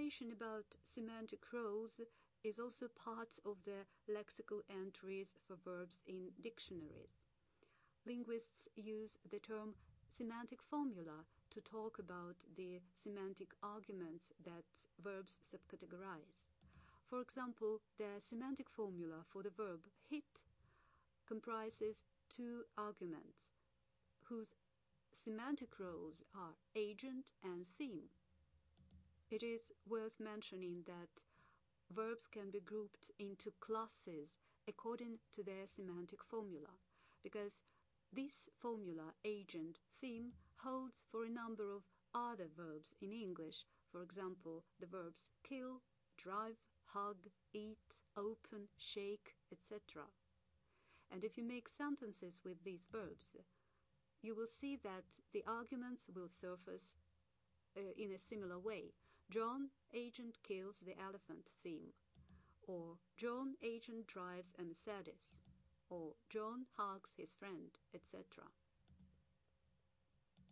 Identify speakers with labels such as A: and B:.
A: information about semantic roles is also part of the lexical entries for verbs in dictionaries. Linguists use the term semantic formula to talk about the semantic arguments that verbs subcategorize. For example, the semantic formula for the verb hit comprises two arguments, whose semantic roles are agent and theme. It is worth mentioning that verbs can be grouped into classes according to their semantic formula, because this formula, agent, theme, holds for a number of other verbs in English, for example, the verbs kill, drive, hug, eat, open, shake, etc. And if you make sentences with these verbs, you will see that the arguments will surface in a similar way. John, agent, kills the elephant, theme. Or John, agent, drives a Mercedes. Or John hugs his friend, etc.